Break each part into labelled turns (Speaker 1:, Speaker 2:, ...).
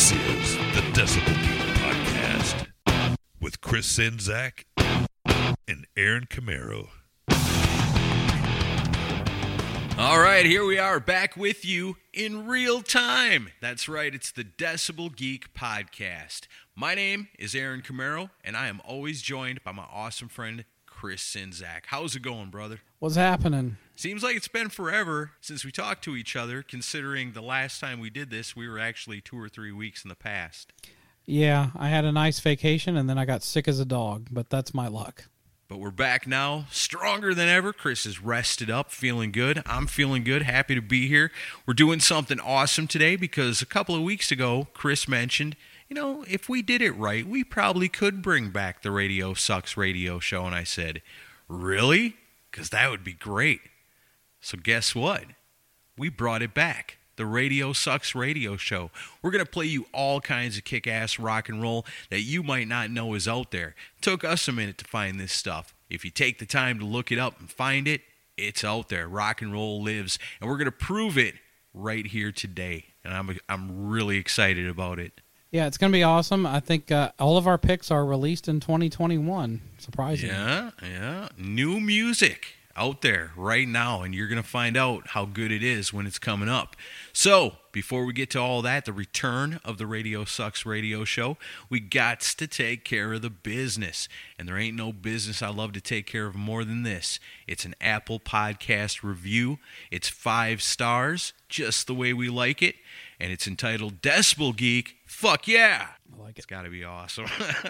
Speaker 1: This is the Decibel Geek Podcast with Chris Czynszak and Aaron Camaro.
Speaker 2: All right, here we are back with you in real time. That's right, it's the Decibel Geek Podcast. My name is Aaron Camaro, and I am always joined by my awesome friend, Chris Czynszak. How's it going, brother?
Speaker 3: What's happening?
Speaker 2: Seems like it's been forever since we talked to each other, considering the last time we did this, we were actually 2 or 3 weeks in the past.
Speaker 3: Yeah, I had a nice vacation, and then I got sick as a dog, but that's my luck.
Speaker 2: But we're back now, stronger than ever. Chris is rested up, feeling good. I'm feeling good, happy to be here. We're doing something awesome today because a couple of weeks ago, Chris mentioned, you know, if we did it right, we probably could bring back the Radio Sucks radio show. And I said, really? Because that would be great. So guess what? We brought it back. The Radio Sucks radio show. We're going to play you all kinds of kick-ass rock and roll that you might not know is out there. It took us a minute to find this stuff. If you take the time to look it up and find it, it's out there. Rock and roll lives. And we're going to prove it right here today. And I'm really excited about it.
Speaker 3: Yeah, it's going to be awesome. I think all of our picks are released in 2021. Surprising.
Speaker 2: Yeah. New music out there right now, and you're going to find out how good it is when it's coming up. So, before we get to all that, the return of the Radio Sucks radio show, we got to take care of the business. And there ain't no business I love to take care of more than this. It's an Apple Podcast review. It's 5 stars, just the way we like it. And it's entitled Decibel Geek. Fuck yeah!
Speaker 3: I like it.
Speaker 2: It's got to be awesome.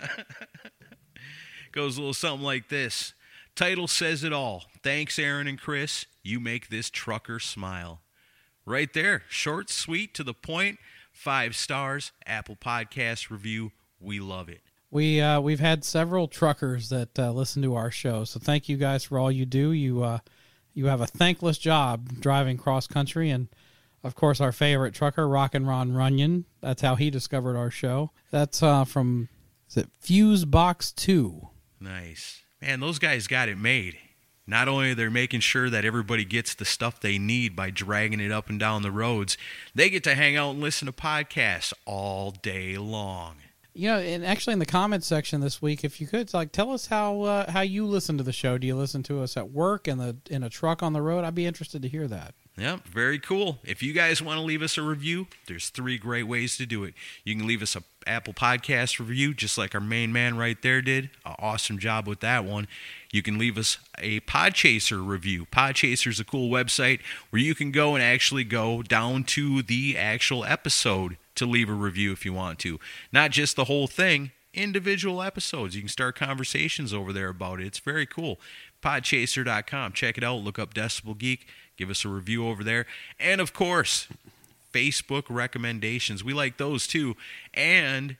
Speaker 2: Goes a little something like this. Title says it all. Thanks, Aaron and Chris. You make this trucker smile. Right there. Short, sweet, to the point. 5 stars. Apple Podcast review. We love it.
Speaker 3: We've had several truckers that listen to our show, so thank you guys for all you do. You have a thankless job driving cross country, and of course our favorite trucker, Rockin' Ron Runyon. That's how he discovered our show. That's from Fuse Box 2.
Speaker 2: Nice. Man, those guys got it made. Not only are they making sure that everybody gets the stuff they need by dragging it up and down the roads, they get to hang out and listen to podcasts all day long.
Speaker 3: You know, and actually in the comments section this week, if you could, tell us how you listen to the show. Do you listen to us at work, in a truck on the road? I'd be interested to hear that.
Speaker 2: Yeah, very cool. If you guys want to leave us a review, there's 3 great ways to do it. You can leave us a Apple Podcast review, just like our main man right there did. Awesome job with that one. You can leave us a Podchaser review. Podchaser is a cool website where you can go and actually go down to the actual episode to leave a review if you want to. Not just the whole thing, individual episodes. You can start conversations over there about it. It's very cool. Podchaser.com. Check it out. Look up Decibel Geek. Give us a review over there. And, of course, Facebook recommendations. We like those, too. And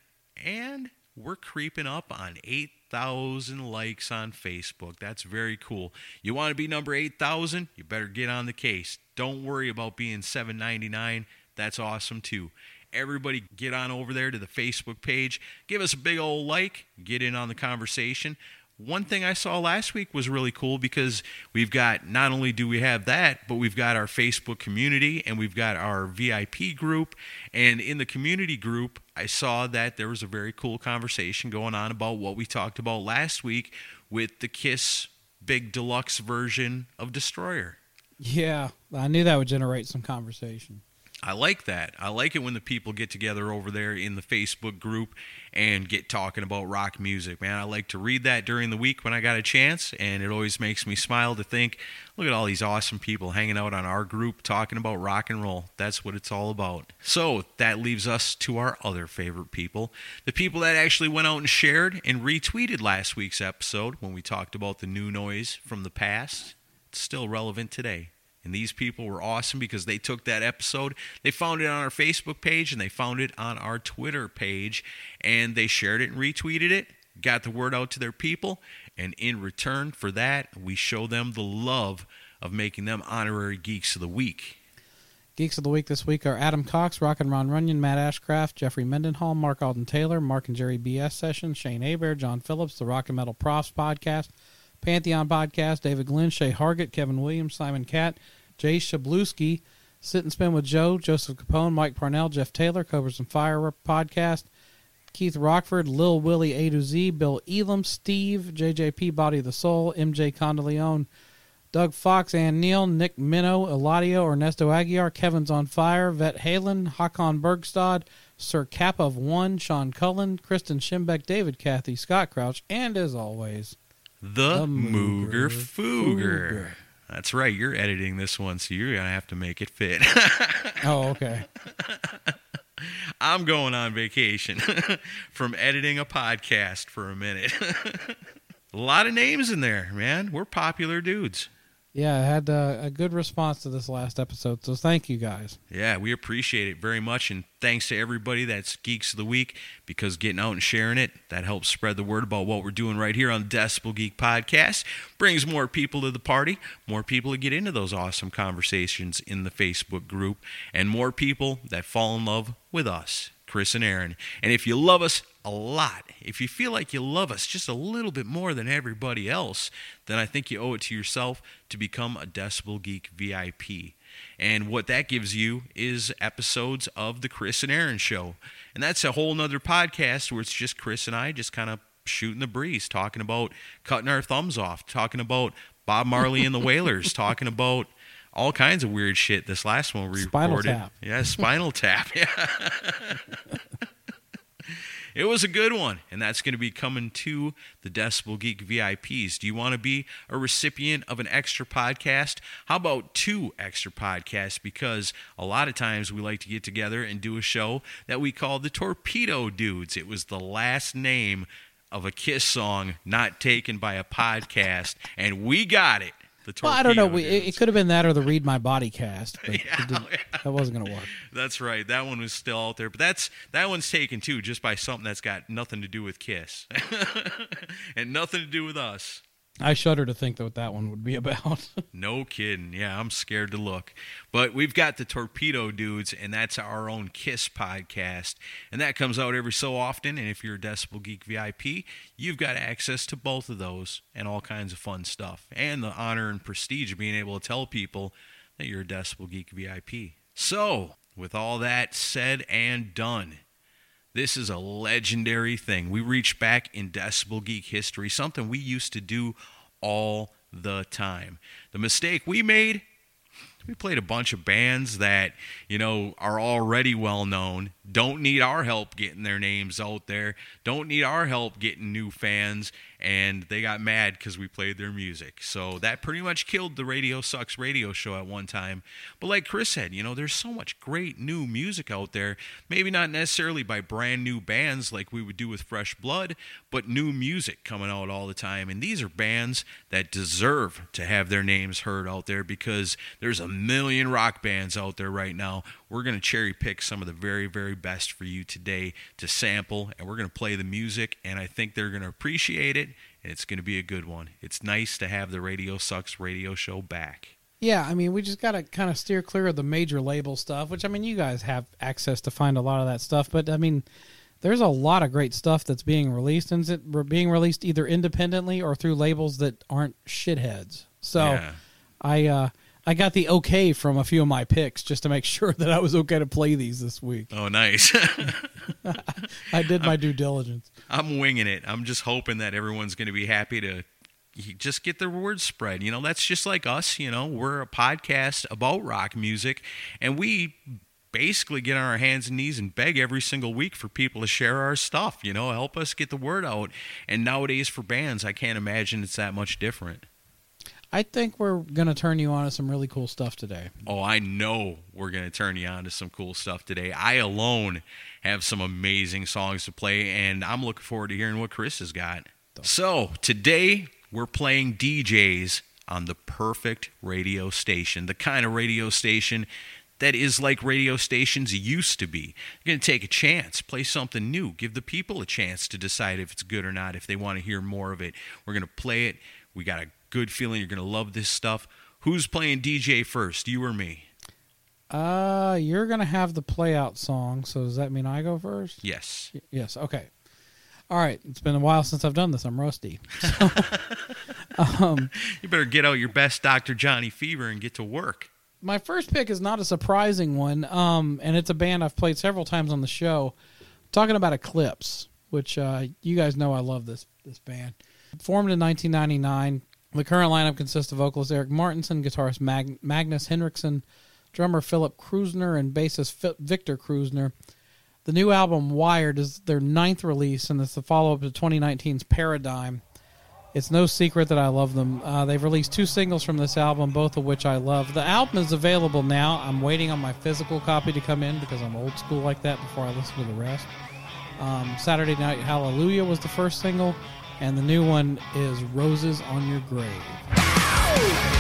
Speaker 2: we're creeping up on 8,000 likes on Facebook. That's very cool. You want to be number 8,000? You better get on the case. Don't worry about being 799. That's awesome, too. Everybody get on over there to the Facebook page. Give us a big old like. Get in on the conversation. One thing I saw last week was really cool because we've got, not only do we have that, but we've got our Facebook community and we've got our VIP group. And in the community group, I saw that there was a very cool conversation going on about what we talked about last week with the KISS Big Deluxe version of Destroyer.
Speaker 3: Yeah, I knew that would generate some conversation.
Speaker 2: I like that. I like it when the people get together over there in the Facebook group and get talking about rock music, man. I like to read that during the week when I got a chance, and it always makes me smile to think, look at all these awesome people hanging out on our group talking about rock and roll. That's what it's all about. So that leaves us to our other favorite people, the people that actually went out and shared and retweeted last week's episode when we talked about the new noise from the past. It's still relevant today. And these people were awesome because they took that episode, they found it on our Facebook page, and they found it on our Twitter page, and they shared it and retweeted it, got the word out to their people, and in return for that, we show them the love of making them honorary Geeks of the Week.
Speaker 3: Geeks of the Week this week are Adam Cox, Rockin' Ron Runyon, Matt Ashcraft, Jeffrey Mendenhall, Mark Alden Taylor, Mark and Jerry BS Session, Shane Hebert, John Phillips, the Rock and Metal Profs Podcast, Pantheon Podcast, David Glenn, Shay Hargett, Kevin Williams, Simon Catt, Jay Shabluski, Sit and Spin with Joe, Joseph Capone, Mike Parnell, Jeff Taylor, Cobras and Fire podcast, Keith Rockford, Lil Willie A to Z, Bill Elam, Steve, JJP Body of the Soul, MJ Condeleone, Doug Fox, Ann Neal, Nick Minnow, Eladio, Ernesto Aguiar, Kevin's on Fire, Vet Halen, Hakon Bergstad, Sir Cap of One, Sean Cullen, Kristen Schimbeck, David Cathy, Scott Crouch, and as always,
Speaker 2: the Mooger Fooger. That's right. You're editing this one, so you're going to have to make it fit.
Speaker 3: Oh, okay.
Speaker 2: I'm going on vacation from editing a podcast for a minute. A lot of names in there, man. We're popular dudes.
Speaker 3: Yeah, I had a good response to this last episode, so thank you guys.
Speaker 2: Yeah, we appreciate it very much, and thanks to everybody that's Geeks of the Week, because getting out and sharing it, that helps spread the word about what we're doing right here on the Decibel Geek Podcast, brings more people to the party, more people to get into those awesome conversations in the Facebook group, and more people that fall in love with us, Chris and Aaron. And if you love us a lot, if you feel like you love us just a little bit more than everybody else, then I think you owe it to yourself to become a Decibel Geek VIP. And what that gives you is episodes of the Chris and Aaron Show. And that's a whole nother podcast where it's just Chris and I just kind of shooting the breeze, talking about cutting our thumbs off, talking about Bob Marley and the Wailers, talking about all kinds of weird shit. This last one we
Speaker 3: Spinal
Speaker 2: recorded.
Speaker 3: Tap.
Speaker 2: Yeah, Spinal Tap. Yeah. It was a good one, and that's going to be coming to the Decibel Geek VIPs. Do you want to be a recipient of an extra podcast? How about 2 extra podcasts? Because a lot of times we like to get together and do a show that we call the Torpedo Dudes. It was the last name of a Kiss song not taken by a podcast, and we got it.
Speaker 3: Well, I don't know. It could have been that or the Read My Body cast, but that wasn't going to work.
Speaker 2: That's right. That one was still out there, but that one's taken too, just by something that's got nothing to do with Kiss and nothing to do with us.
Speaker 3: I shudder to think what that one would be about.
Speaker 2: No kidding. Yeah, I'm scared to look. But we've got the Torpedo Dudes, and that's our own Kiss podcast. And that comes out every so often. And if you're a Decibel Geek VIP, you've got access to both of those and all kinds of fun stuff. And the honor and prestige of being able to tell people that you're a Decibel Geek VIP. So, with all that said and done, this is a legendary thing. We reach back in Decibel Geek history, something we used to do all the time. The mistake we made, we played a bunch of bands that, are already well known, don't need our help getting their names out there, don't need our help getting new fans, and they got mad because we played their music. So that pretty much killed the Radio Sucks radio show at one time. But like Chris said, there's so much great new music out there, maybe not necessarily by brand new bands like we would do with Fresh Blood, but new music coming out all the time. And these are bands that deserve to have their names heard out there, because there's a million rock bands out there right now. We're going to cherry pick some of the very, very best for you today to sample, and we're going to play the music, and I think they're going to appreciate it, and it's going to be a good one. It's nice to have the Radio Sucks radio show back.
Speaker 3: Yeah, we just got to kind of steer clear of the major label stuff, which, you guys have access to find a lot of that stuff, but, there's a lot of great stuff that's being released, and it's being released either independently or through labels that aren't shitheads. So yeah. I got the okay from a few of my picks just to make sure that I was okay to play these this week.
Speaker 2: Oh, nice.
Speaker 3: I did my due diligence.
Speaker 2: I'm winging it. I'm just hoping that everyone's going to be happy to just get their word spread. That's just like us. We're a podcast about rock music, and we basically get on our hands and knees and beg every single week for people to share our stuff, help us get the word out. And nowadays for bands, I can't imagine it's that much different.
Speaker 3: I think we're going to turn you on to some really cool stuff today.
Speaker 2: Oh, I know we're going to turn you on to some cool stuff today. I alone have some amazing songs to play, and I'm looking forward to hearing what Chris has got. So, today we're playing DJs on the perfect radio station, the kind of radio station that is like radio stations used to be. You're going to take a chance, play something new, give the people a chance to decide if it's good or not, if they want to hear more of it. We're going to play it. We got a good feeling you're going to love this stuff. Who's playing DJ first, you or me?
Speaker 3: You're going to have the play out song, so does that mean I go first?
Speaker 2: Yes.
Speaker 3: Yes, okay. All right, it's been a while since I've done this. I'm rusty.
Speaker 2: You better get out your best Dr. Johnny Fever and get to work.
Speaker 3: my first pick is not a surprising one, and it's a band I've played several times on the show. I'm talking about Eclipse, which you guys know I love this band. Formed in 1999, the current lineup consists of vocalist Eric Martinson, guitarist Magnus Henriksen, drummer Philip Krusner, and bassist Victor Krusner. The new album, Wired, is their 9th release, and it's the follow-up to 2019's Paradigm. It's no secret that I love them. They've released 2 singles from this album, both of which I love. The album is available now. I'm waiting on my physical copy to come in because I'm old school like that before I listen to the rest. Saturday Night Hallelujah was the first single, and the new one is Roses on Your Grave.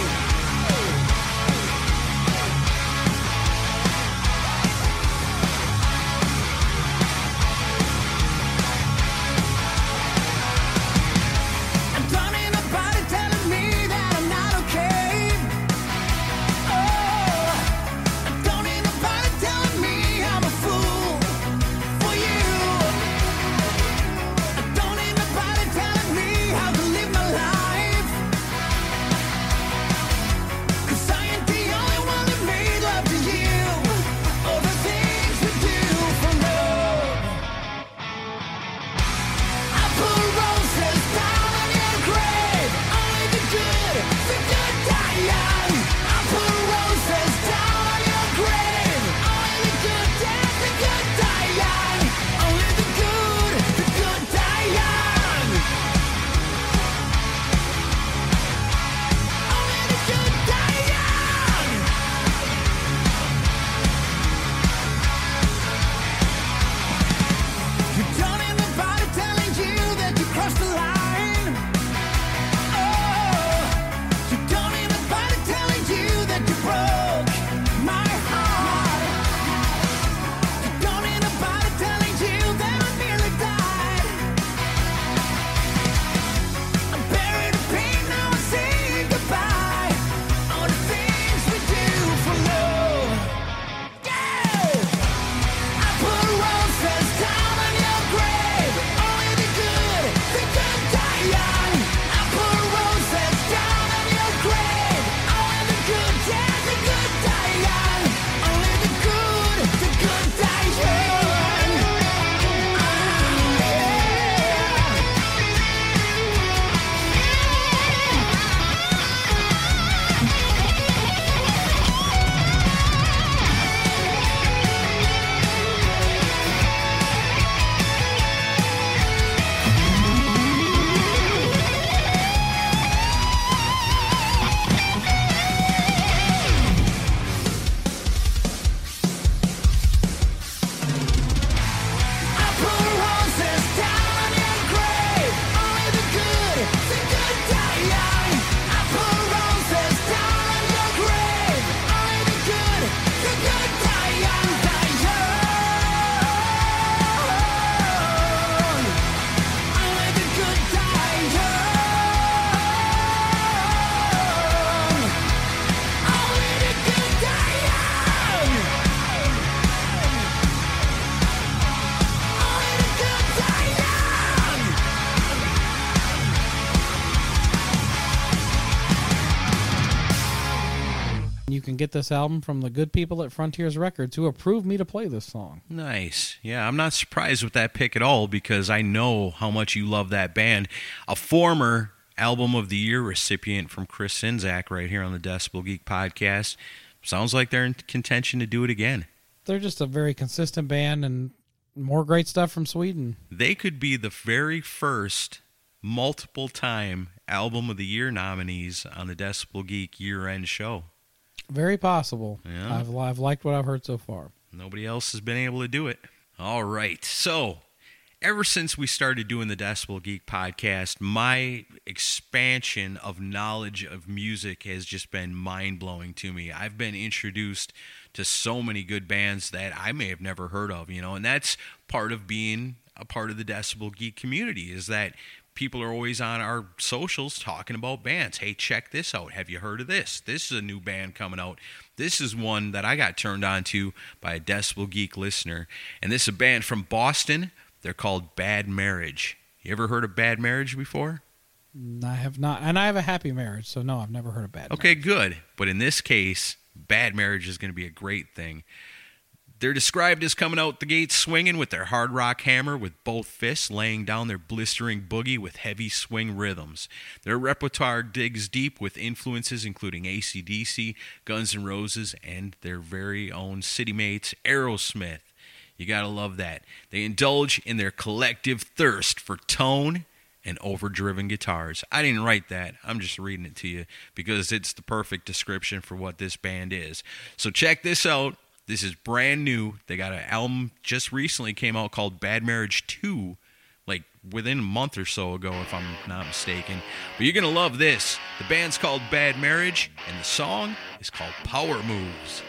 Speaker 3: You can get this album from the good people at Frontiers Records who approved me to play this song.
Speaker 2: Nice. Yeah, I'm not surprised with that pick at all because I know how much you love that band. A former Album of the Year recipient from Chris Czynszak right here on the Decibel Geek podcast. Sounds like they're in contention to do it again.
Speaker 3: They're just a very consistent band and more great stuff from Sweden.
Speaker 2: They could be the very first multiple-time Album of the Year nominees on the Decibel Geek year-end show.
Speaker 3: Very possible.
Speaker 2: Yeah.
Speaker 3: I've liked what I've heard so far.
Speaker 2: Nobody else has been able to do it. All right. So, ever since we started doing the Decibel Geek podcast, my expansion of knowledge of music has just been mind-blowing to me. I've been introduced to so many good bands that I may have never heard of, and that's part of being a part of the Decibel Geek community is that people are always on our socials talking about bands. Hey, check this out. Have you heard of this? This is a new band coming out. This is one that I got turned on to by a Decibel Geek listener. And this is a band from Boston. They're called Bad Marriage. You ever heard of Bad Marriage before?
Speaker 3: I have not. And I have a happy marriage, so no, I've never heard of Bad
Speaker 2: Okay,
Speaker 3: Marriage.
Speaker 2: good. But in this case, Bad Marriage is going to be a great thing. They're described as coming out the gate swinging with their hard rock hammer with both fists, laying down their blistering boogie with heavy swing rhythms. Their repertoire digs deep with influences including AC/DC, Guns N' Roses, and their very own city mates, Aerosmith. You gotta love that. They indulge in their collective thirst for tone and overdriven guitars. I didn't write that. I'm just reading it to you because it's the perfect description for what this band is. So check this out. This is brand new. They got an album just recently came out called Bad Marriage 2, like within a month or so ago, if I'm not mistaken. But you're going to love this. The band's called Bad Marriage, and the song is called Power Moves.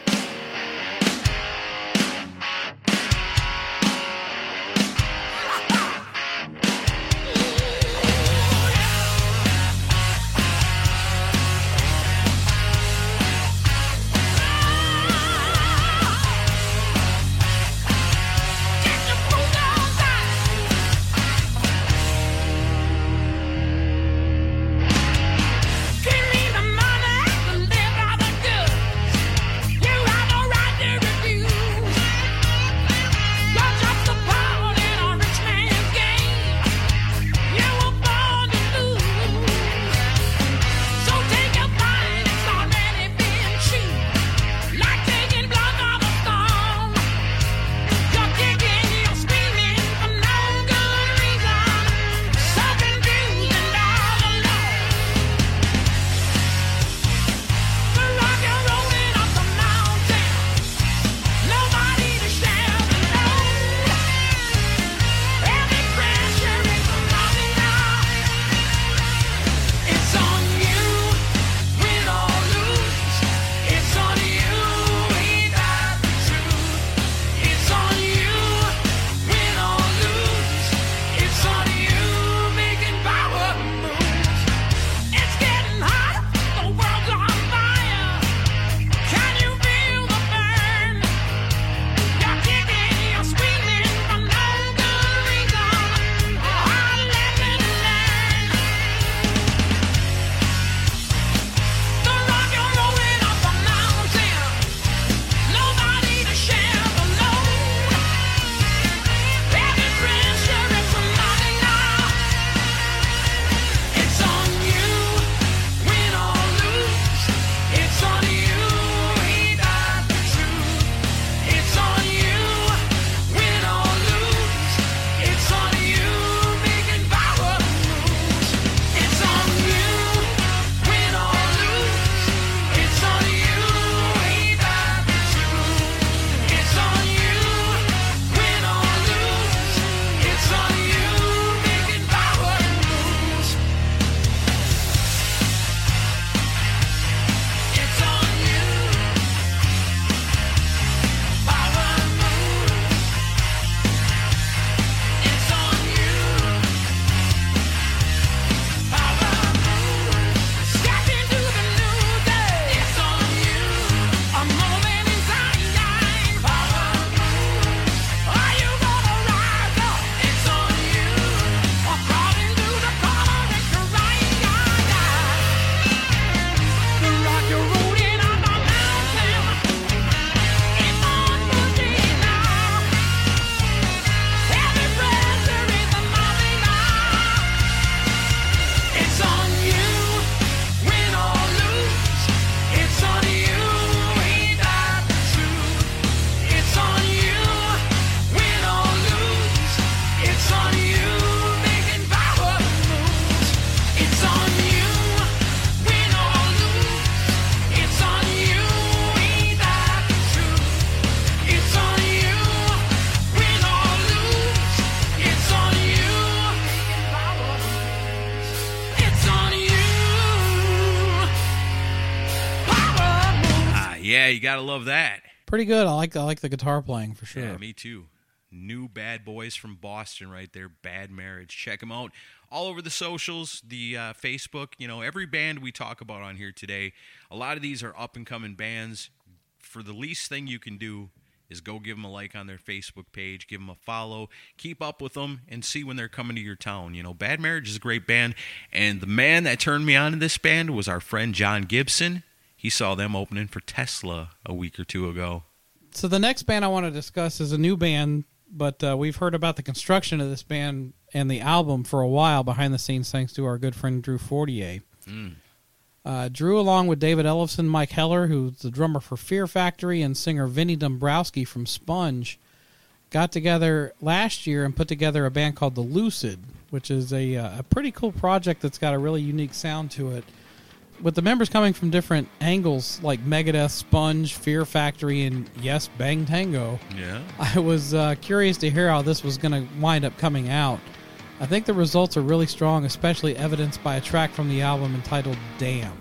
Speaker 2: Yeah, you gotta love that.
Speaker 3: Pretty good. I like the guitar playing for sure.
Speaker 2: Yeah, me too. New bad boys from Boston right there, Bad Marriage. Check them out all over the socials, the Facebook. You know, every band we talk about on here today, a lot of these are up-and-coming bands. For the least thing you can do is go give them a like on their Facebook page, give them a follow, keep up with them, and see when they're coming to your town. You know, Bad Marriage is a great band, and the man that turned me on to this band was our friend John Gibson. he saw them opening for Tesla a week or two ago.
Speaker 3: So the next band I want to discuss is a new band, but we've heard about the construction of this band and the album for a while behind the scenes thanks to our good friend Drew Fortier. Drew, along with David Ellefson, Mike Heller, who's the drummer for Fear Factory, and singer Vinny Dombrowski from Sponge, got together last year and put together a band called The Lucid, which is a pretty cool project that's got a really unique sound to it. With the members coming from different angles like Megadeth, Sponge, Fear Factory, and yes, Bang Tango,
Speaker 2: Yeah.
Speaker 3: I was curious to hear how this was going to wind up coming out. I think the results are really strong, especially evidenced by a track from the album entitled Damned.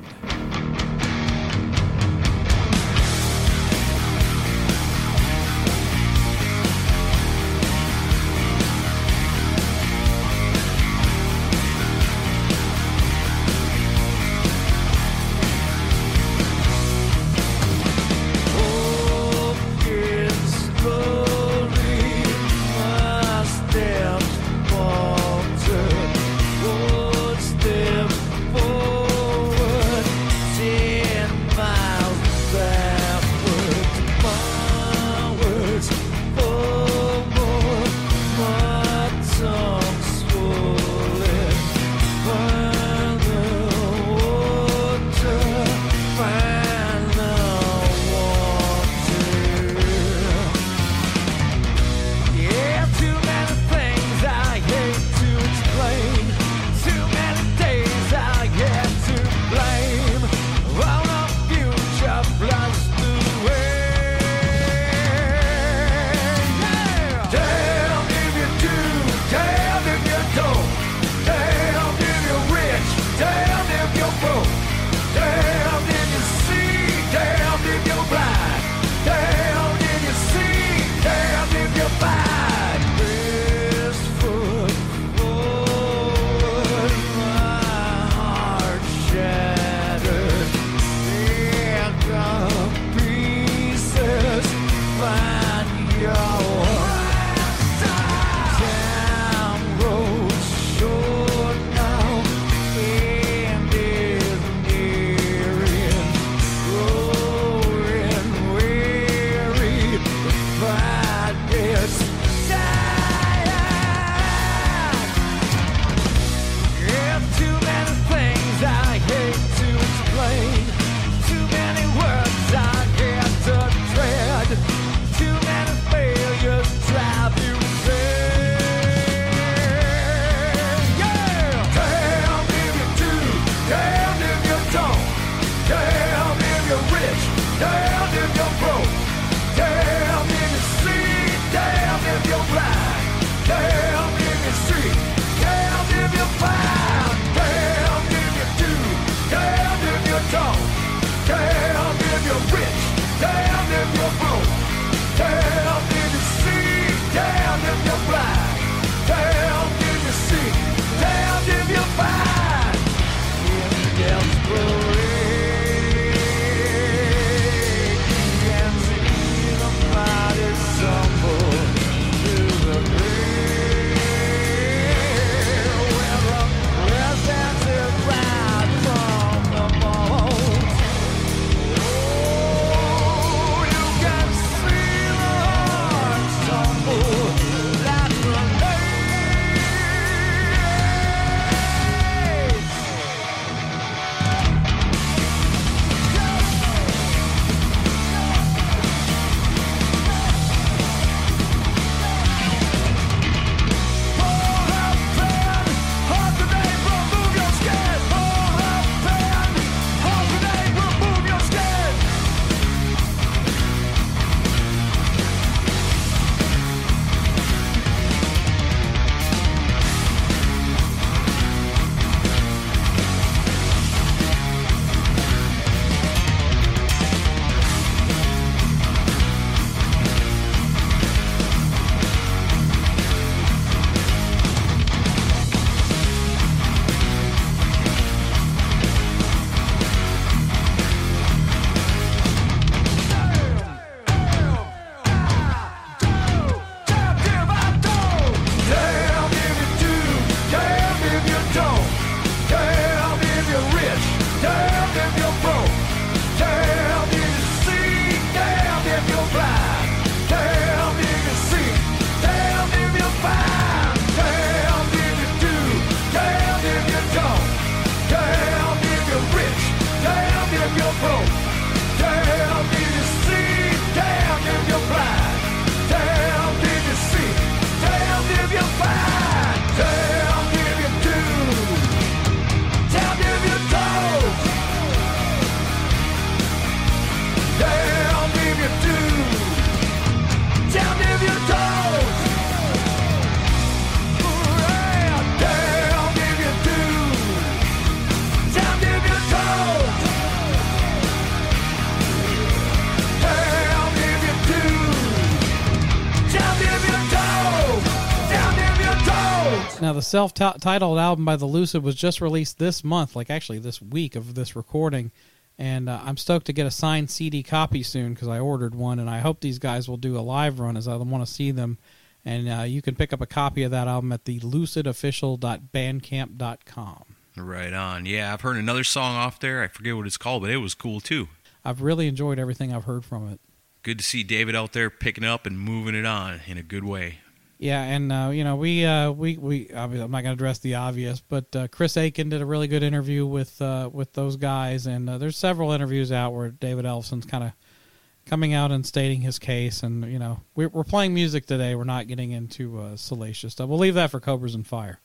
Speaker 3: Now, the self-titled album by The Lucid was just released this month, like actually this week of this recording, and I'm stoked to get a signed CD copy soon because I ordered one, and I hope these guys will do a live run as I want to see them. And you can pick up a copy of that album at the lucidofficial.bandcamp.com.
Speaker 2: Right on. Yeah, I've heard another song off there. I forget what it's called, but it was cool too.
Speaker 3: I've really enjoyed everything I've heard from it.
Speaker 2: Good to see David out there picking it up and moving it on in a good way.
Speaker 3: Yeah, and I'm not going to address the obvious, but Chris Aiken did a really good interview with those guys, and there's several interviews out where David Ellefson's kind of coming out and stating his case, and we're playing music today. We're not getting into salacious stuff. We'll leave that for Cobras and Fire.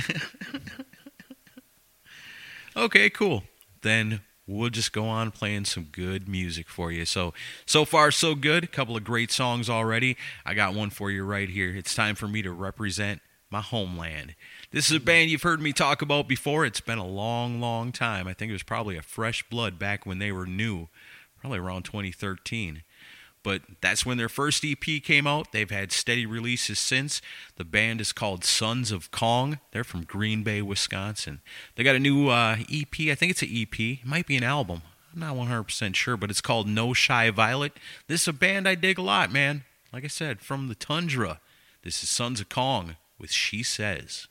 Speaker 2: Okay, cool. Then we'll just go on playing some good music for you. So far, so good. A couple of great songs already. I got one for you right here. It's time for me to represent my homeland. This is a band you've heard me talk about before. It's been a long, long time. I think it was probably a Fresh Blood back when they were new, probably around 2013. But that's when their first EP came out. They've had steady releases since. The band is called Sons of Kong. They're from Green Bay, Wisconsin. They got a new EP. I think it's an EP. It might be an album. I'm not 100% sure, but it's called No Shy Violet. This is a band I dig a lot, man. Like I said, from the tundra. This is Sons of Kong with She Says.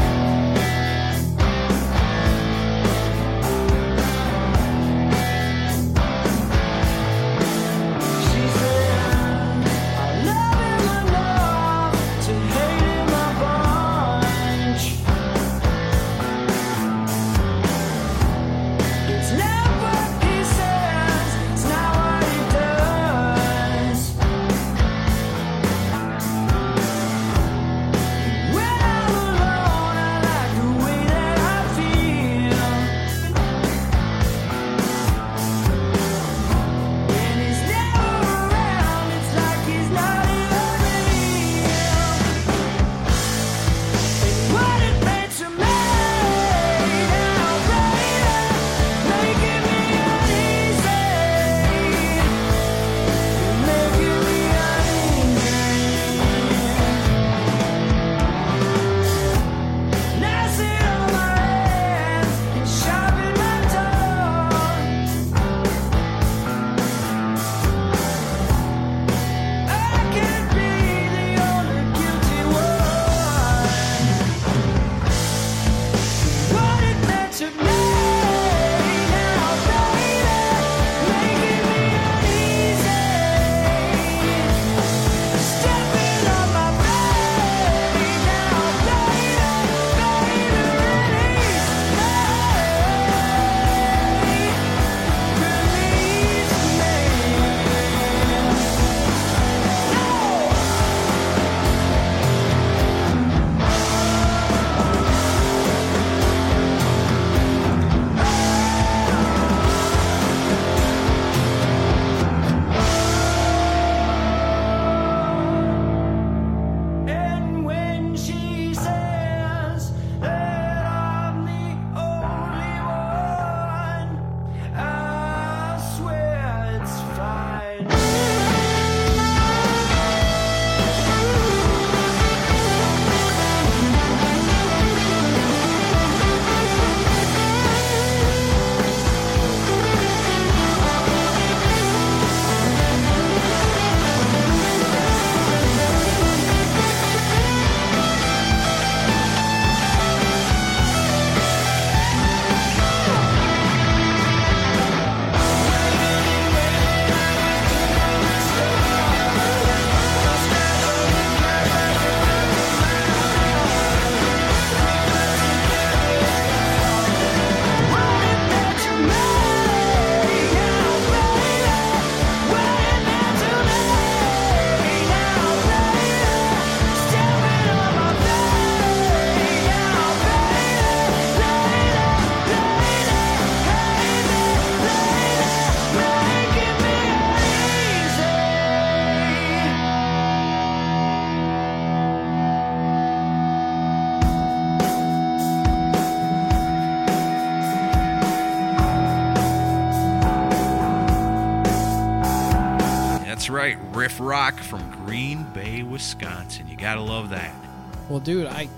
Speaker 2: Right, riff rock from Green Bay, Wisconsin. You gotta love that.
Speaker 3: Well, dude,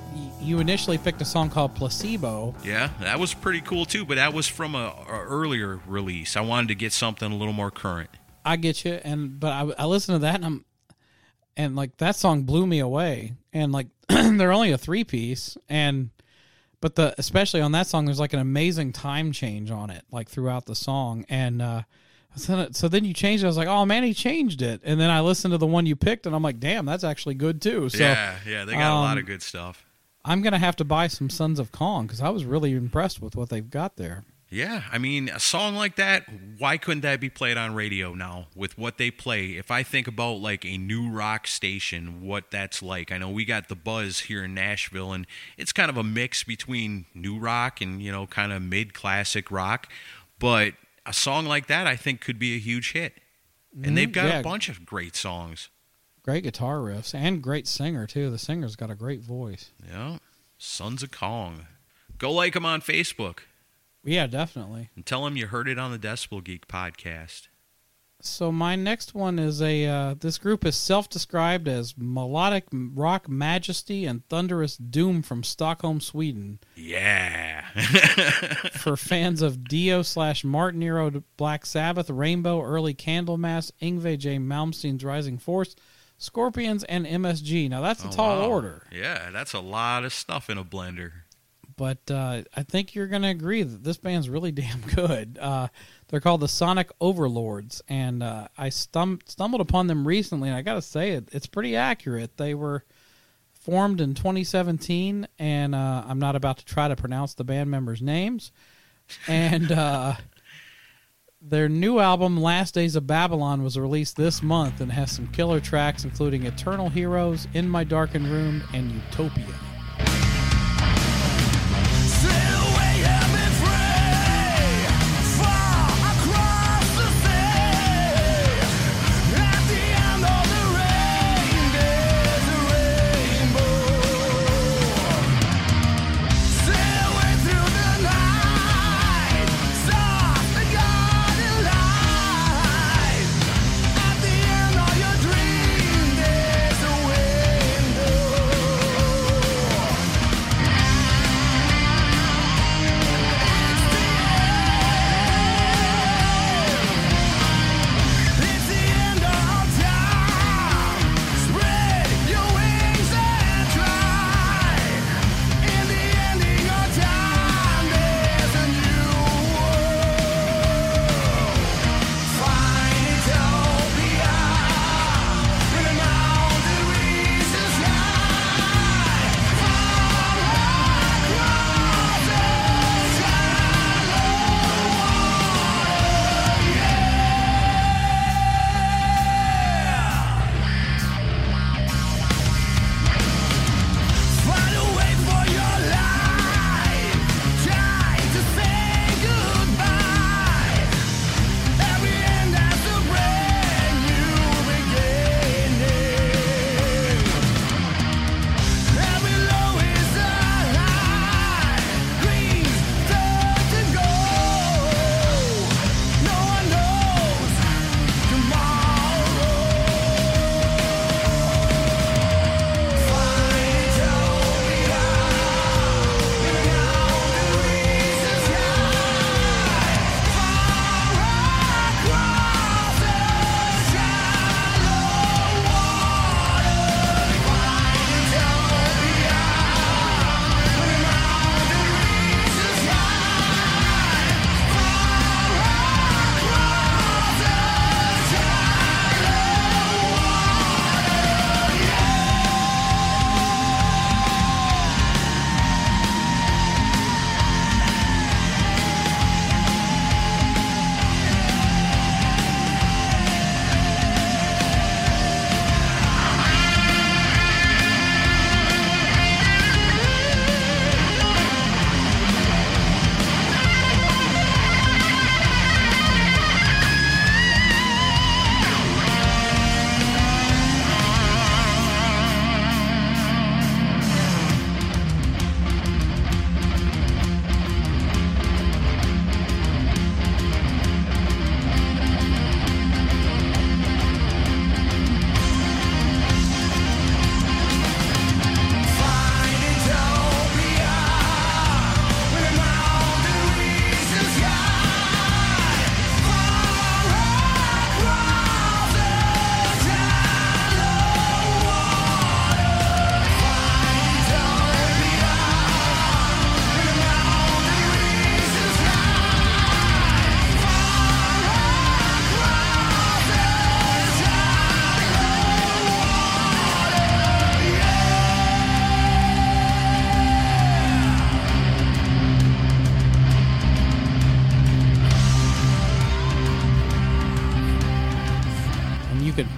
Speaker 3: you initially picked a song called Placebo.
Speaker 2: Yeah, that was pretty cool too, but that was from a earlier release. I wanted to get something a little more current.
Speaker 3: I get you, but I listened to that and like that song blew me away. And like they're only a 3-piece, but especially on that song, there's like an amazing time change on it, like throughout the song. And so then you changed it. I was like, oh man, he changed it. And then I listened to the one you picked, and I'm like, damn, that's actually good too. So
Speaker 2: yeah, they got a lot of good stuff.
Speaker 3: I'm gonna have to buy some Sons of Kong because I was really impressed with what they've got there.
Speaker 2: Yeah, I mean, a song like that, why couldn't that be played on radio now with what they play? If I think about like a new rock station, what that's like. I know we got the Buzz here in Nashville, and it's kind of a mix between new rock and, kind of mid-classic rock. But a song like that, I think, could be a huge hit. And they've got a bunch of great songs.
Speaker 3: Great guitar riffs and great singer, too. The singer's got a great voice.
Speaker 2: Yeah, Sons of Kong. Go like them on Facebook.
Speaker 3: Yeah, definitely.
Speaker 2: And tell them you heard it on the Decibel Geek podcast.
Speaker 3: So my next one is this group is self-described as melodic rock majesty and thunderous doom from Stockholm, Sweden.
Speaker 2: Yeah.
Speaker 3: For fans of Dio/Martin Nero, Black Sabbath, Rainbow, Early Candlemass, Yngwie J. Malmsteen's Rising Force, Scorpions, and MSG. Now that's a tall order.
Speaker 2: Yeah, that's a lot of stuff in a blender.
Speaker 3: But I think you're going to agree that this band's really damn good. They're called the Sonic Overlords, and I stumbled upon them recently, and I got to say, it's pretty accurate. They were formed in 2017, and I'm not about to try to pronounce the band members' names. And their new album, Last Days of Babylon, was released this month and has some killer tracks, including Eternal Heroes, In My Darkened Room, and Utopia.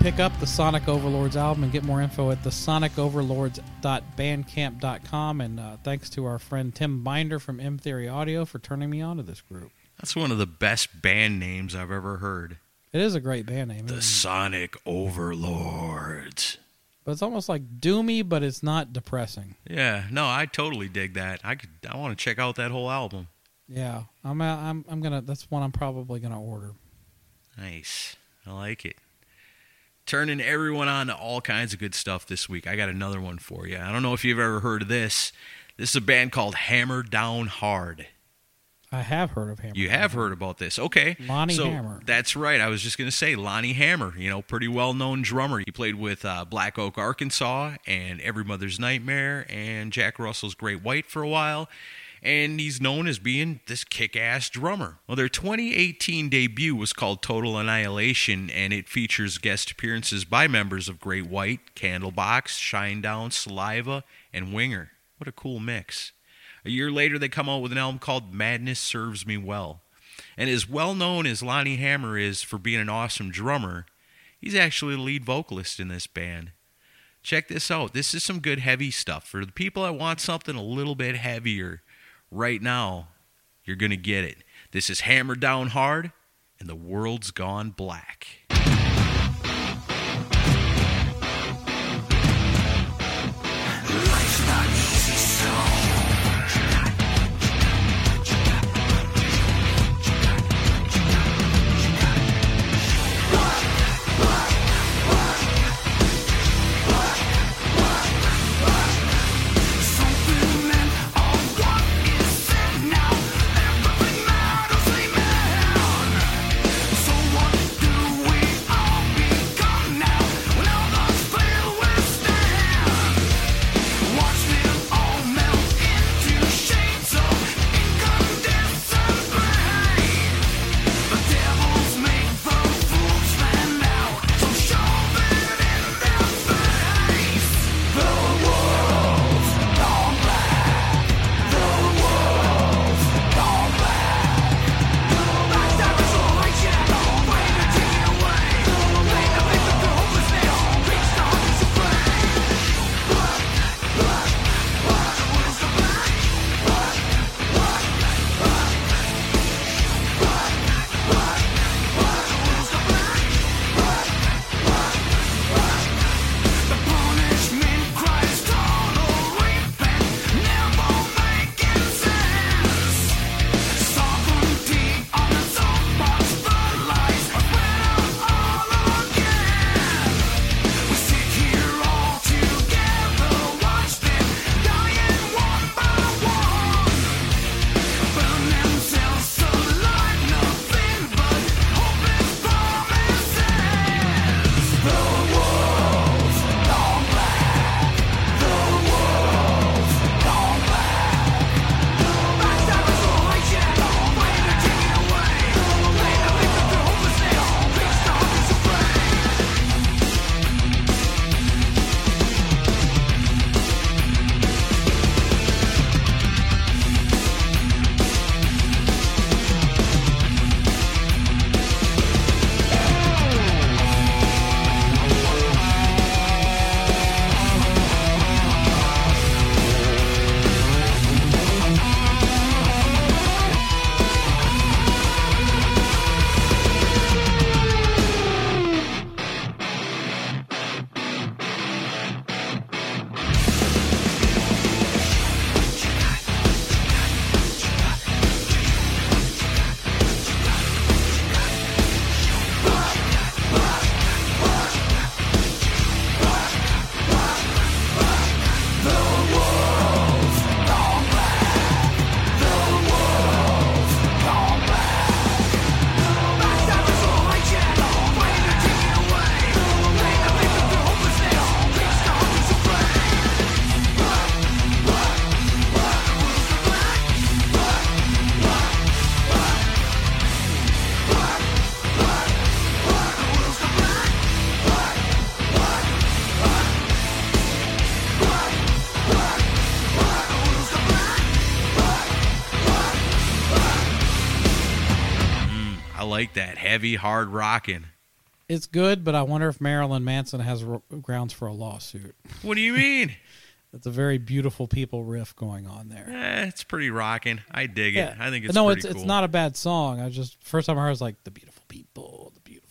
Speaker 3: pick up the Sonic Overlords album and get more info at thesonicoverlords.bandcamp.com. And thanks to our friend Tim Binder from M Theory Audio for turning me on to this group.
Speaker 2: That's one of the best band names I've ever heard.
Speaker 3: It is a great band name.
Speaker 2: The Sonic Overlords.
Speaker 3: But it's almost like doomy, but it's not depressing.
Speaker 2: Yeah, no, I totally dig that. I want to check out that whole album.
Speaker 3: Yeah, I'm gonna. That's one I'm probably gonna order.
Speaker 2: Nice, I like it. Turning everyone on to all kinds of good stuff this week. I got another one for you. I don't know if you've ever heard of this. This is a band called Hammer Down Hard.
Speaker 3: I have heard of Hammer.
Speaker 2: You have heard about this. Okay.
Speaker 3: Lonnie Hammer.
Speaker 2: That's right. I was just going to say Lonnie Hammer, pretty well-known drummer. He played with Black Oak, Arkansas, and Every Mother's Nightmare, and Jack Russell's Great White for a while. And he's known as being this kick-ass drummer. Well, their 2018 debut was called Total Annihilation, and it features guest appearances by members of Great White, Candlebox, Shinedown, Saliva, and Winger. What a cool mix. A year later, they come out with an album called Madness Serves Me Well. And as well known as Lonnie Hammer is for being an awesome drummer, he's actually the lead vocalist in this band. Check this out. This is some good heavy stuff. For the people that want something a little bit heavier, right now, you're going to get it. This is Hammer Down Hard, and the World's Gone Black.
Speaker 4: Life's not easy, so
Speaker 2: like that heavy, hard rocking.
Speaker 3: It's good, but I wonder if Marilyn Manson has grounds for a lawsuit.
Speaker 2: What do you mean?
Speaker 3: It's a very beautiful people riff going on there.
Speaker 2: It's pretty rocking. I dig it. I think it's
Speaker 3: no,
Speaker 2: pretty
Speaker 3: it's
Speaker 2: cool.
Speaker 3: it's not a bad song. I just first time I heard it was like the beautiful people.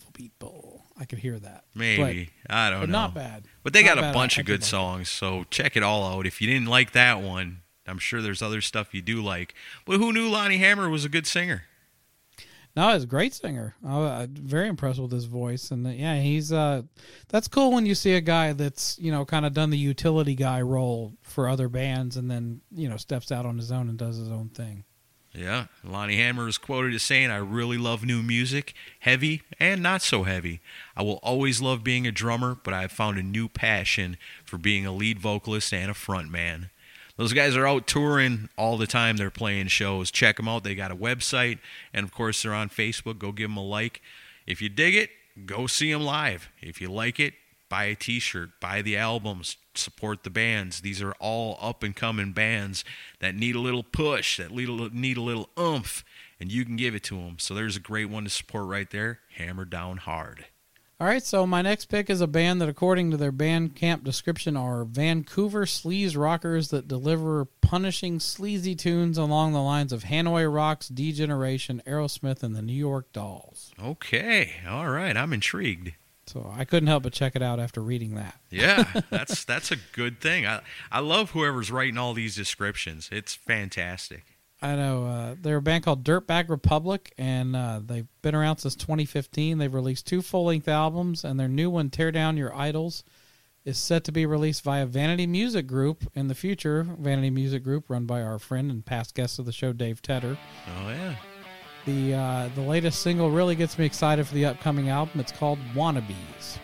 Speaker 3: I could hear that.
Speaker 2: Maybe. I don't know.
Speaker 3: But not bad.
Speaker 2: But they
Speaker 3: Not
Speaker 2: got a
Speaker 3: bad.
Speaker 2: bunch
Speaker 3: I
Speaker 2: of good
Speaker 3: did like
Speaker 2: songs, so check it all out. If you didn't like that one, I'm sure there's other stuff you do like. But who knew Lonnie Hammer was a good singer?
Speaker 3: No, he's a great singer. I'm very impressed with his voice, and yeah, he's that's cool when you see a guy that's kind of done the utility guy role for other bands, and then steps out on his own and does his own thing.
Speaker 2: Yeah, Lonnie Hammer is quoted as saying, "I really love new music, heavy and not so heavy. I will always love being a drummer, but I have found a new passion for being a lead vocalist and a front man." Those guys are out touring all the time. They're playing shows. Check them out. They got a website, and of course they're on Facebook. Go give them a like. If you dig it, go see them live. If you like it, buy a t-shirt, buy the albums, support the bands. These are all up-and-coming bands that need a little push, that need a little oomph, and you can give it to them. So there's a great one to support right there, Hammer Down Hard.
Speaker 3: All right, so my next pick is a band that, according to their Bandcamp description, are Vancouver sleaze rockers that deliver punishing sleazy tunes along the lines of Hanoi Rocks, D-Generation, Aerosmith, and the New York Dolls.
Speaker 2: Okay, all right, I'm intrigued.
Speaker 3: So I couldn't help but check it out after reading that.
Speaker 2: Yeah, that's a good thing. I love whoever's writing all these descriptions. It's fantastic.
Speaker 3: I know. They're a band called Dirtbag Republic, and they've been around since 2015. They've released 2 full-length albums, and their new one, Tear Down Your Idols, is set to be released via Vanity Music Group in the future. Vanity Music Group, run by our friend and past guest of the show, Dave Tedder.
Speaker 2: Oh, yeah.
Speaker 3: The latest single really gets me excited for the upcoming album. It's called Wannabes.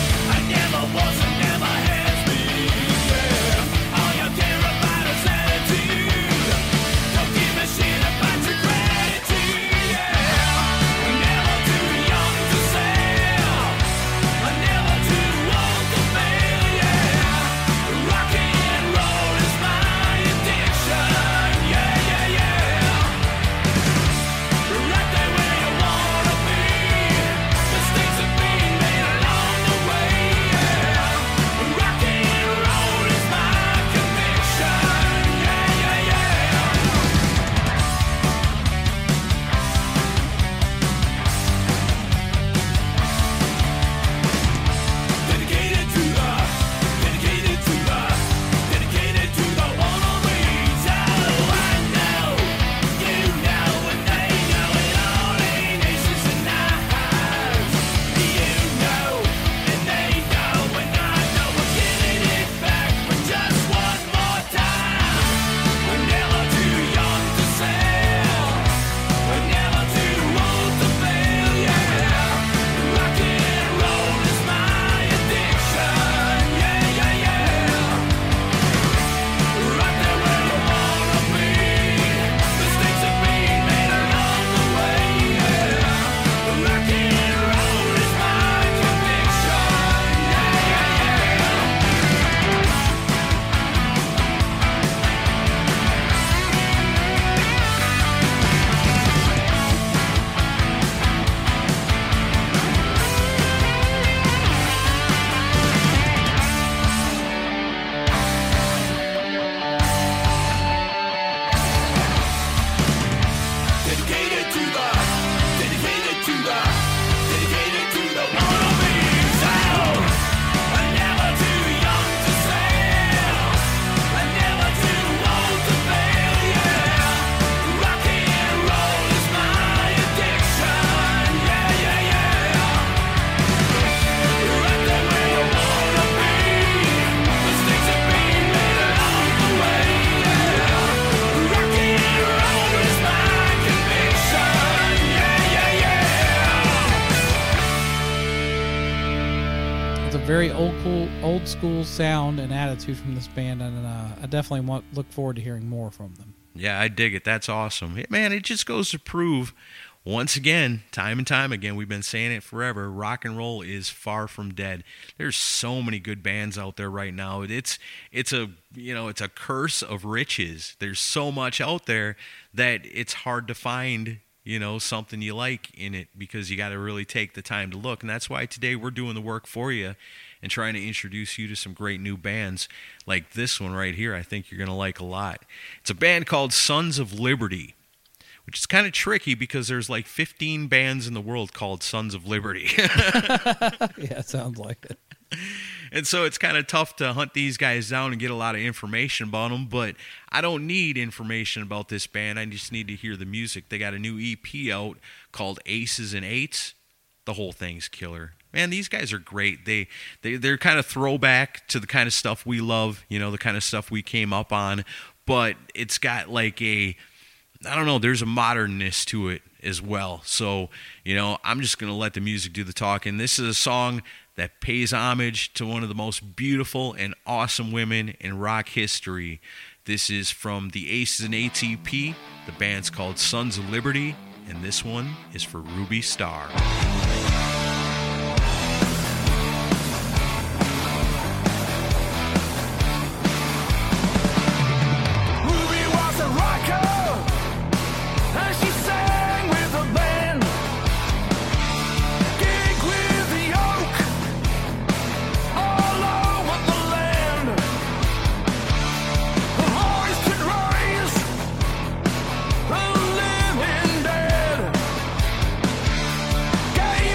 Speaker 4: All you care about is sanity.
Speaker 3: very old school sound and attitude from this band, and I definitely look forward to hearing more from them.
Speaker 2: Yeah, I dig it. That's awesome. Man, it just goes to prove, once again, time and time again, we've been saying it forever, rock and roll is far from dead. There's so many good bands out there right now. It's a curse of riches. There's so much out there that it's hard to find, something you like in it, because you got to really take the time to look. And that's why today we're doing the work for you and trying to introduce you to some great new bands like this one right here. I think you're going to like a lot. It's a band called Sons of Liberty, which is kind of tricky because there's like 15 bands in the world called Sons of Liberty.
Speaker 3: Yeah, it sounds like it.
Speaker 2: And so it's kind of tough to hunt these guys down and get a lot of information about them, but I don't need information about this band. I just need to hear the music. They got a new EP out called Aces and Eights. The whole thing's killer. Man, these guys are great. They're kind of throwback to the kind of stuff we love, the kind of stuff we came up on, but it's got like there's a modernness to it as well. So, I'm just going to let the music do the talking. This is a song that pays homage to one of the most beautiful and awesome women in rock history. This is from the Aces and Eights EP. The band's called Sons of Liberty, and this one is for Ruby Starr.
Speaker 4: Gave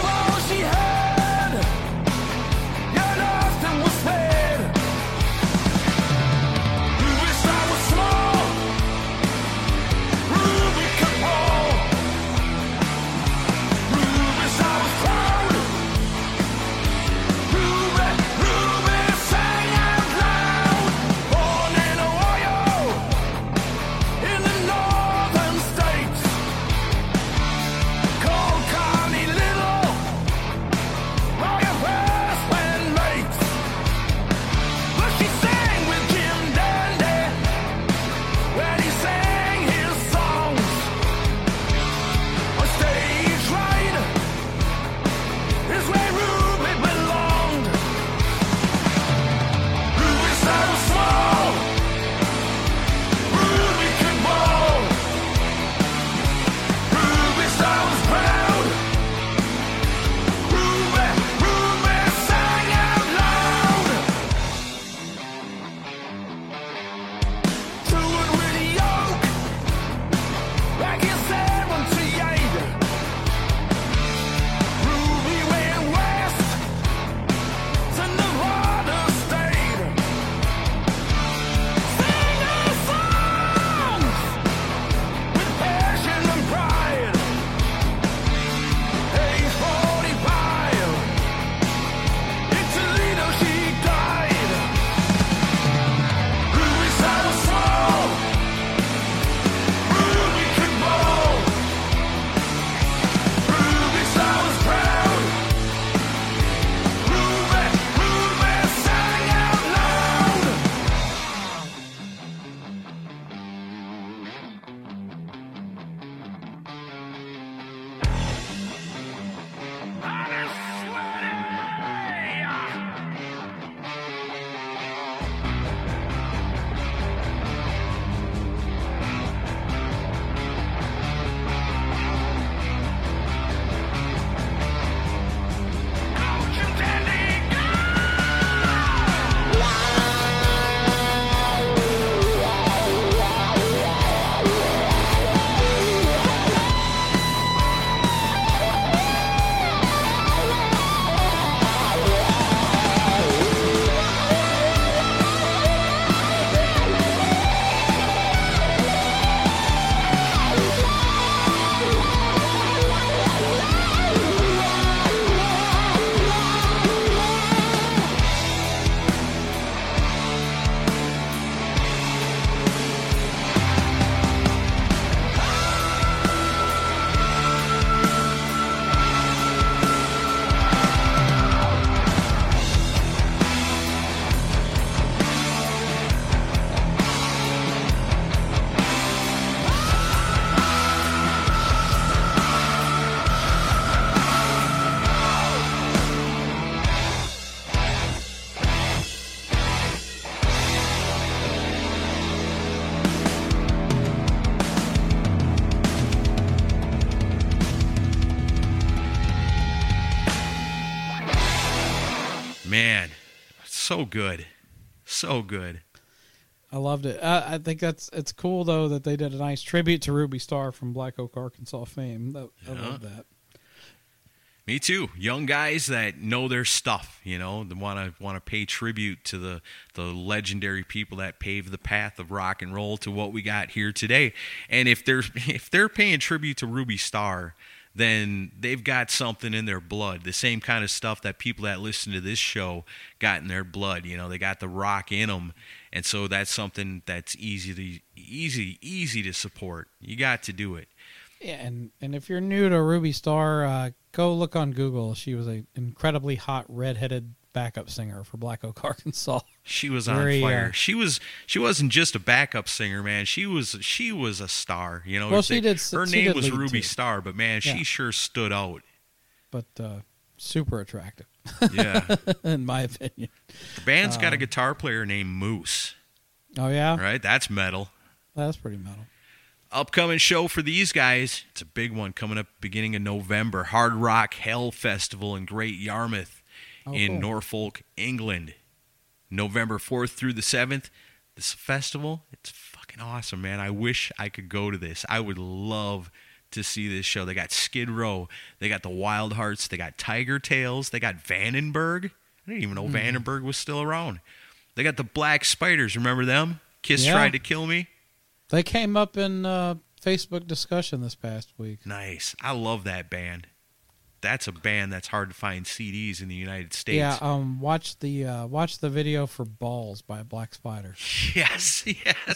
Speaker 2: Man, so good. So good.
Speaker 3: I loved it. I think it's cool though that they did a nice tribute to Ruby Starr from Black Oak, Arkansas fame. I love that.
Speaker 2: Me too. Young guys that know their stuff, you know, that want to pay tribute to the legendary people that paved the path of rock and roll to what we got here today. And if they're paying tribute to Ruby Starr, then they've got something in their blood. The same kind of stuff that people that listen to this show got in their blood. You know, they got the rock in them, and so that's something that's easy to support. You got to do it.
Speaker 3: Yeah, and if you're new to Ruby Starr, go look on Google. She was an incredibly hot redheaded backup singer for Black Oak, Arkansas.
Speaker 2: She was on fire. She wasn't just a backup singer, man. She was a star. You know,
Speaker 3: well,
Speaker 2: her name was Ruby
Speaker 3: too.
Speaker 2: Starr, but man, she sure stood out.
Speaker 3: But super attractive.
Speaker 2: Yeah,
Speaker 3: in my opinion.
Speaker 2: The band's got a guitar player named Moose.
Speaker 3: Oh yeah,
Speaker 2: right. That's metal.
Speaker 3: That's pretty metal.
Speaker 2: Upcoming show for these guys. It's a big one coming up beginning of November. Hard Rock Hell Festival in Great Yarmouth in Norfolk, England. November 4th through the 7th. This festival, it's fucking awesome, man. I wish I could go to this. I would love to see this show. They got Skid Row. They got the Wild Hearts. They got Tiger Tails. They got Vandenberg. I didn't even know Vandenberg was still around. They got the Black Spiders. Remember them? Kiss Tried to Kill Me.
Speaker 3: They came up in Facebook discussion this past week.
Speaker 2: Nice. I love that band. That's a band that's hard to find CDs in the United States.
Speaker 3: Yeah, watch the video for Balls by Black Spider.
Speaker 2: Yes.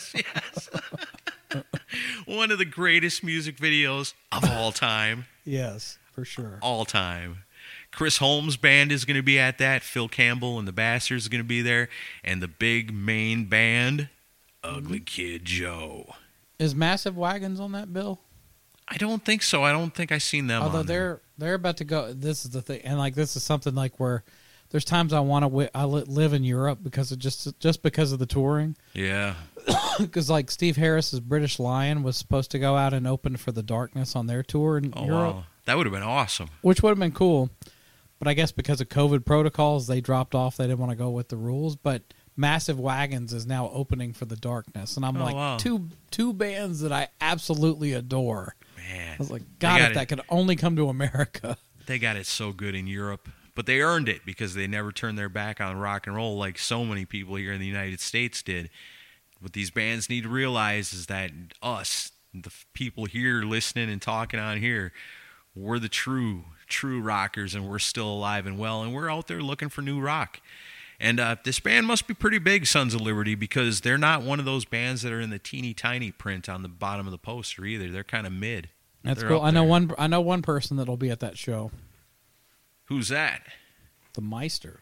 Speaker 2: One of the greatest music videos of all time.
Speaker 3: Yes, for sure.
Speaker 2: All time. Chris Holmes' band is going to be at that. Phil Campbell and the Bastards are going to be there. And the big main band, Ugly Kid Joe.
Speaker 3: Is Massive Wagons on that bill?
Speaker 2: I don't think so. I don't think I've seen them.
Speaker 3: Although they're about to go. This is the thing, and like this is something like where there's times I want to live in Europe because of just because of the touring.
Speaker 2: Yeah.
Speaker 3: Because like Steve Harris's British Lion was supposed to go out and open for The Darkness on their tour in Europe.
Speaker 2: Wow. That would have been awesome.
Speaker 3: Which would have been cool, but I guess because of COVID protocols, they dropped off. They didn't want to go with the rules, but Massive Wagons is now opening for The Darkness, and I'm two bands that I absolutely adore.
Speaker 2: Man,
Speaker 3: I was like, God, if that could only come to America.
Speaker 2: They got it so good in Europe, but they earned it because they never turned their back on rock and roll like so many people here in the United States did. What these bands need to realize is that us, the people here listening and talking on here, we're the true rockers, and we're still alive and well, and we're out there looking for new rock. And this band must be pretty big, Sons of Liberty, because they're not one of those bands that are in the teeny tiny print on the bottom of the poster either. They're kind of mid.
Speaker 3: That's cool. I know one person that'll be at that show.
Speaker 2: Who's that?
Speaker 3: The Meister.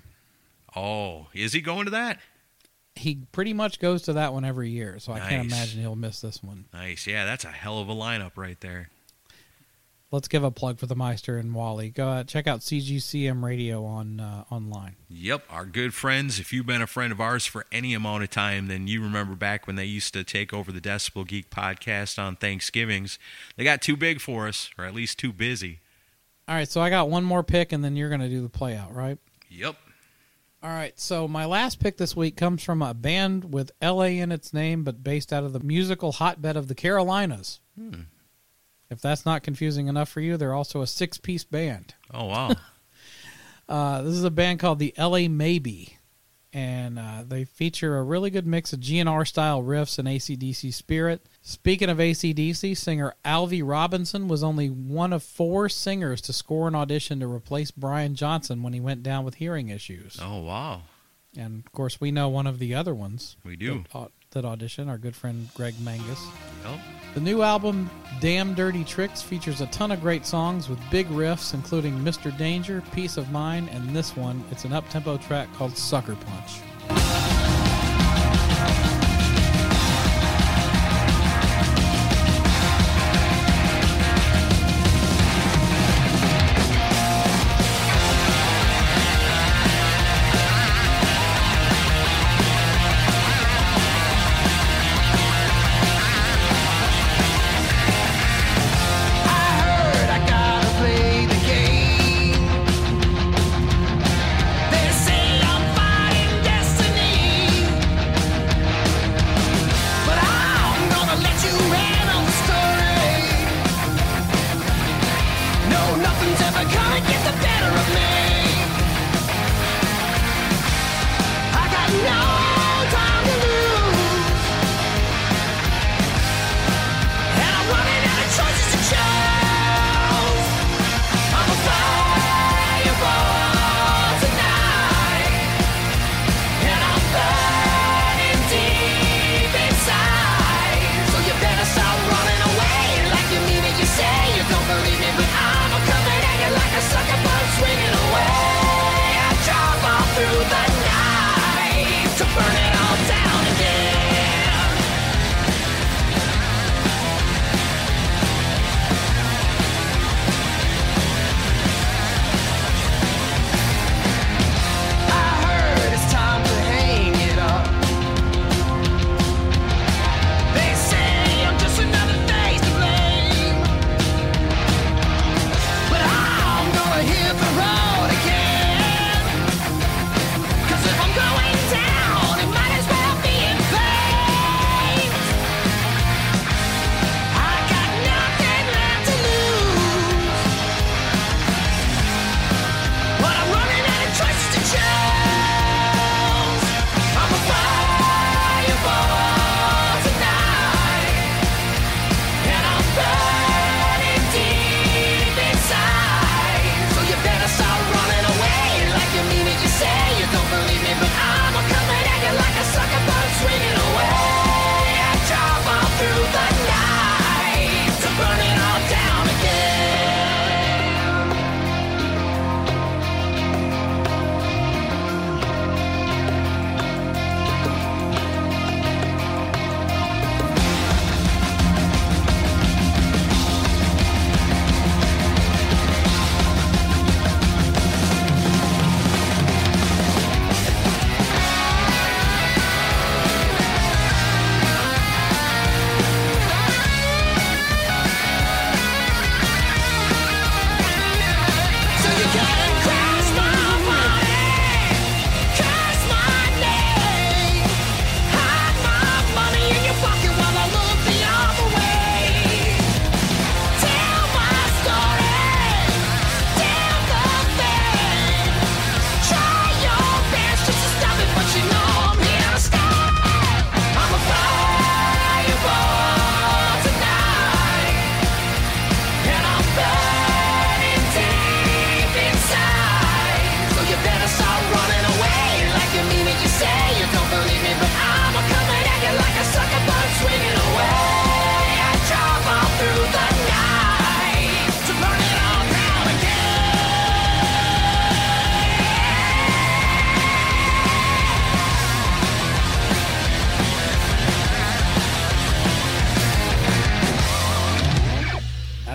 Speaker 2: Oh, is he going to that?
Speaker 3: He pretty much goes to that one every year, so I can't imagine he'll miss this one.
Speaker 2: Nice. Yeah, that's a hell of a lineup right there.
Speaker 3: Let's give a plug for the Meister and Wally. Go check out CGCM Radio online.
Speaker 2: Yep, our good friends. If you've been a friend of ours for any amount of time, then you remember back when they used to take over the Decibel Geek podcast on Thanksgivings. They got too big for us, or at least too busy.
Speaker 3: All right, so I got one more pick, and then you're going to do the play out, right?
Speaker 2: Yep.
Speaker 3: All right, so my last pick this week comes from a band with L.A. in its name, but based out of the musical hotbed of the Carolinas. If that's not confusing enough for you, they're also a 6-piece band.
Speaker 2: Oh, wow.
Speaker 3: This is a band called the L.A. Maybe, and they feature a really good mix of GNR-style riffs and AC/DC spirit. Speaking of AC/DC, singer Alvy Robinson was only one of 4 singers to score an audition to replace Brian Johnson when he went down with hearing issues.
Speaker 2: Oh, wow.
Speaker 3: And, of course, we know one of the other ones.
Speaker 2: We do.
Speaker 3: That audition, our good friend Greg Mangus.
Speaker 2: Yep.
Speaker 3: The new album, Damn Dirty Tricks, features a ton of great songs with big riffs, including Mr. Danger, Peace of Mind, and this one. It's an up-tempo track called Sucker Punch.
Speaker 4: Say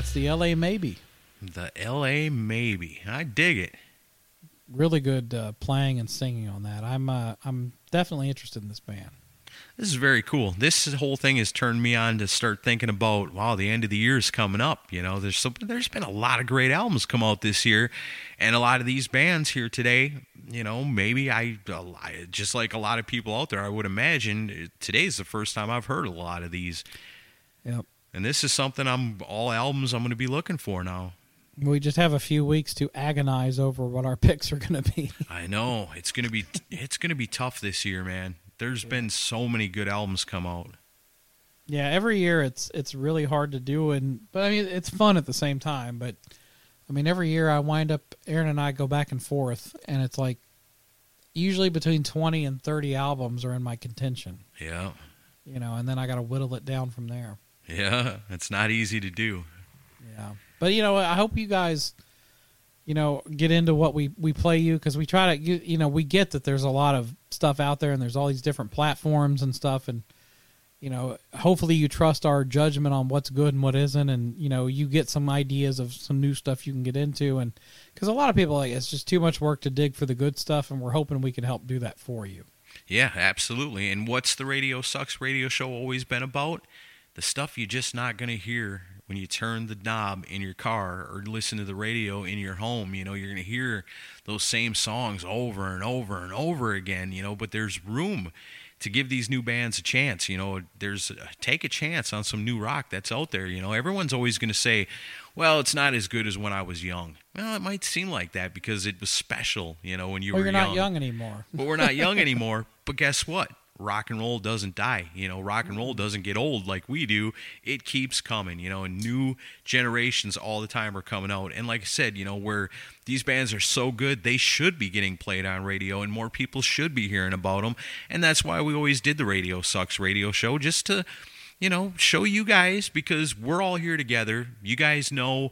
Speaker 3: That's the L.A. Maybe.
Speaker 2: The L.A. Maybe. I dig it.
Speaker 3: Really good playing and singing on that. I'm definitely interested in this band.
Speaker 2: This is very cool. This whole thing has turned me on to start thinking about, wow, the end of the year is coming up. You know, there's been a lot of great albums come out this year, and a lot of these bands here today, you know, maybe I just like a lot of people out there, I would imagine today's the first time I've heard a lot of these.
Speaker 3: Yep.
Speaker 2: And this is something all albums I'm going to be looking for now.
Speaker 3: We just have a few weeks to agonize over what our picks are going to be.
Speaker 2: I know it's going to be tough this year, man. There's been so many good albums come out.
Speaker 3: Yeah, every year it's really hard to do, but I mean it's fun at the same time. But I mean every year I wind up, Aaron and I go back and forth, and it's like usually between 20 and 30 albums are in my contention.
Speaker 2: Yeah.
Speaker 3: You know, and then I got to whittle it down from there.
Speaker 2: Yeah, it's not easy to do.
Speaker 3: Yeah, but you know, I hope you guys, you know, get into what we play you, because we try to, you know, we get that there's a lot of stuff out there and there's all these different platforms and stuff, and you know, hopefully you trust our judgment on what's good and what isn't, and you know, you get some ideas of some new stuff you can get into, and because a lot of people like it's just too much work to dig for the good stuff, and we're hoping we can help do that for you.
Speaker 2: Yeah, absolutely. And what's the Radio Sucks radio show always been about? The stuff you're just not going to hear when you turn the knob in your car or listen to the radio in your home. You know, you're going to hear those same songs over and over and over again, you know, but there's room to give these new bands a chance. You know, take a chance on some new rock that's out there. You know, everyone's always going to say, well, it's not as good as when I was young. Well, it might seem like that because it was special, you know, when you were young.
Speaker 3: Well, you're not young anymore.
Speaker 2: But we're not young anymore. But guess what? Rock and roll doesn't die. You know, rock and roll doesn't get old like we do. It keeps coming, you know, and new generations all the time are coming out. And like I said, you know, where these bands are so good, they should be getting played on radio and more people should be hearing about them. And that's why we always did the Radio Sucks radio show, just to, you know, show you guys, because we're all here together. You guys know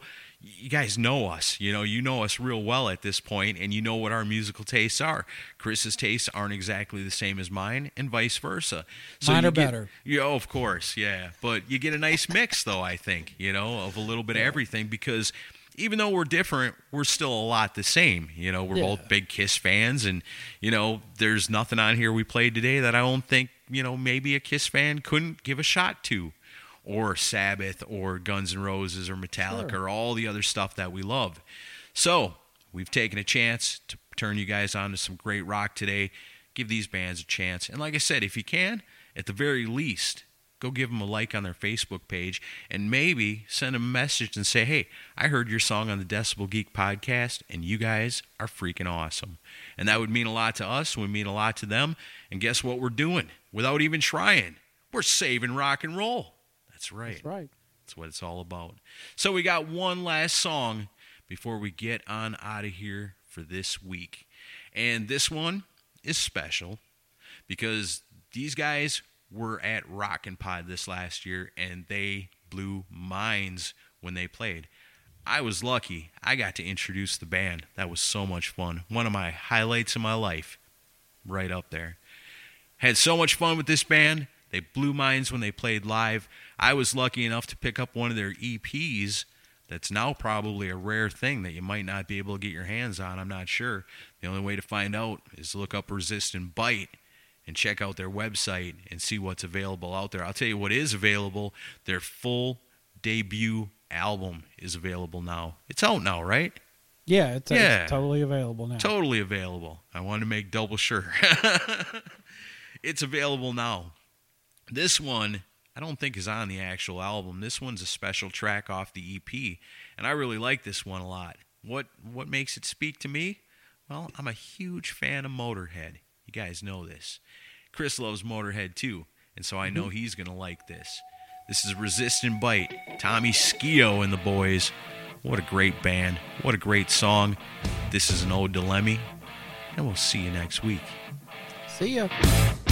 Speaker 2: us, you know us real well at this point, and you know what our musical tastes are. Chris's tastes aren't exactly the same as mine, and vice versa. So
Speaker 3: mine are better.
Speaker 2: Yeah, of course, yeah. But you get a nice mix, though, I think, you know, of a little bit of everything, because even though we're different, we're still a lot the same. You know, we're both big Kiss fans, and, you know, there's nothing on here we played today that I don't think, you know, maybe a Kiss fan couldn't give a shot to. Or Sabbath, or Guns N' Roses, or Metallica, or all the other stuff that we love. So, we've taken a chance to turn you guys on to some great rock today. Give these bands a chance. And like I said, if you can, at the very least, go give them a like on their Facebook page, and maybe send them a message and say, hey, I heard your song on the Decibel Geek podcast, and you guys are freaking awesome. And that would mean a lot to us, would mean a lot to them. And guess what we're doing? Without even trying, we're saving rock and roll. That's right.
Speaker 3: That's right.
Speaker 2: That's what it's all about. So we got one last song before we get on out of here for this week. And this one is special because these guys were at Rockin' Pod this last year, and they blew minds when they played. I was lucky. I got to introduce the band. That was so much fun. One of my highlights of my life. Right up there. Had so much fun with this band. They blew minds when they played live. I was lucky enough to pick up one of their EPs that's now probably a rare thing that you might not be able to get your hands on. I'm not sure. The only way to find out is to look up Resist and Bite and check out their website and see what's available out there. I'll tell you what is available. Their full debut album is available now. It's out now, right?
Speaker 3: Yeah, it's totally available now.
Speaker 2: Totally available. I wanted to make double sure. It's available now. This one, I don't think is on the actual album. This one's a special track off the EP, and I really like this one a lot. What makes it speak to me? Well, I'm a huge fan of Motorhead. You guys know this. Chris loves Motorhead too, and so I know he's going to like this. This is Resist and Bite, Tommy Skeoch and the boys. What a great band. What a great song. This is an ode to Lemmy, and we'll see you next week.
Speaker 3: See ya.